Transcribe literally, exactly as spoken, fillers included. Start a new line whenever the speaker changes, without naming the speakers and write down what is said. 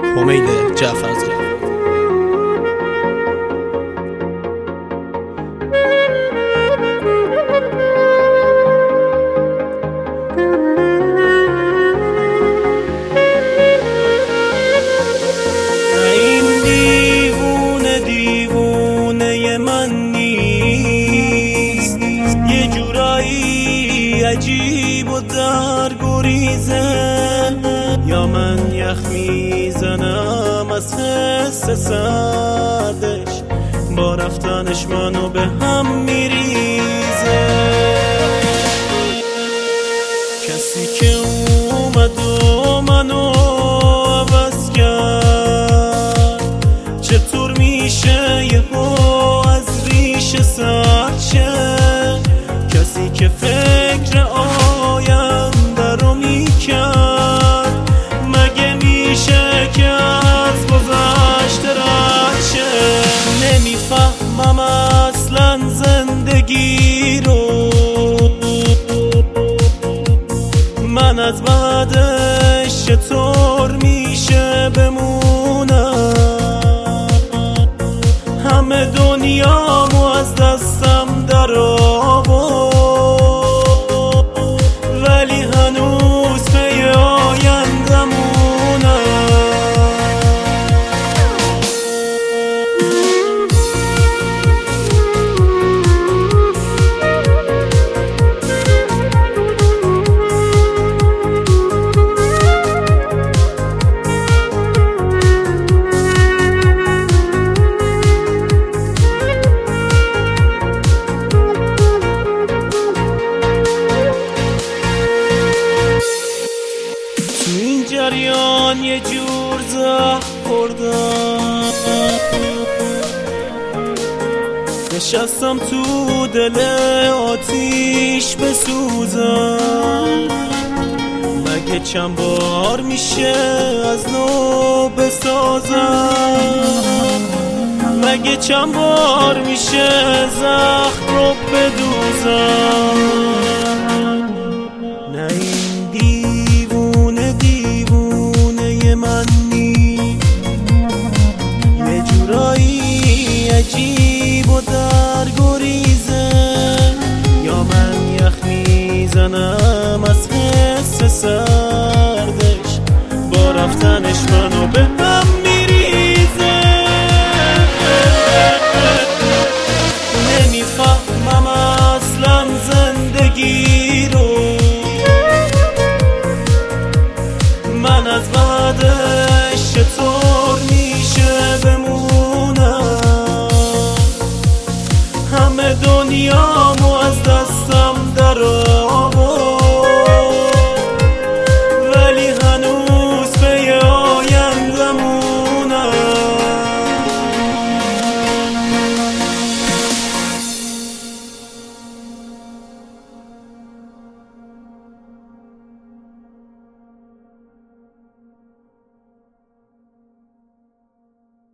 حمید جعفرزاده.
این دیوونه دیوونه من نیست، یه جورایی عجیب و در گریزه، یا من یخ میزنم از حس سردش، با رفتنش منو به هم میریزه. کسی که اومد و منو عوض کرد، چطور میشه یهو از ریشه سرد شه؟ کسی که فکر آینده رو میکرد، مگه میشه که از گذشته رد شه؟ نمیفهمم اصلا زندگی رو، من از بعدش چطور میشه بمونم؟ همه دنیامو از دستم در آورد، ولی هنوز پی آیندمونم. جریان یه جور زخم خوردم، نشستم تو دل آتیش بسوزم. مگه چند بار میشه از نو بسازم؟ مگه چند بار میشه زخم رو بدوزم؟ نه این دیوونه دیوونه من نیست، یه جورایی عجیب و در گریزه، یا من یخ میزنم از حس سردش، با رفتنش منو به هم میریزه. نمیفهمم اصلا زندگی رو، من از بعدش چطور میشه بمونم؟ همه دنیامو از دستم در